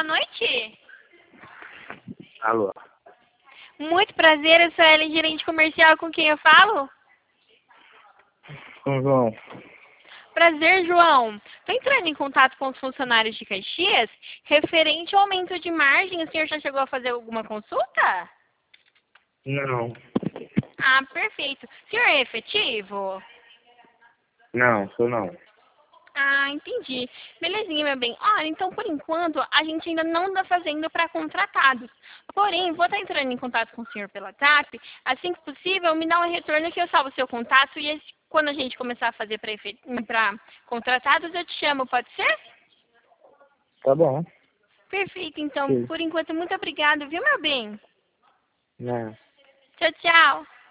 boa noite. Alô? Muito prazer, eu sou a Ellen, gerente comercial, com quem eu falo? Com o João. Prazer, João. Estou entrando em contato com os funcionários de Caxias, referente ao aumento de margem. O senhor já chegou a fazer alguma consulta? Não. Ah, perfeito. O senhor é efetivo? Não, sou não. Ah, entendi. Belezinha, meu bem. Olha, então, por enquanto, a gente ainda não está fazendo para contratados. Porém, vou estar entrando em contato com o senhor pela TAP. Assim que possível, me dá um retorno que eu salvo o seu contato e quando a gente começar a fazer para contratados, eu te chamo, pode ser? Tá bom. Perfeito, então. Sim. Por enquanto, muito obrigada, viu, meu bem? Não. Tchau, tchau.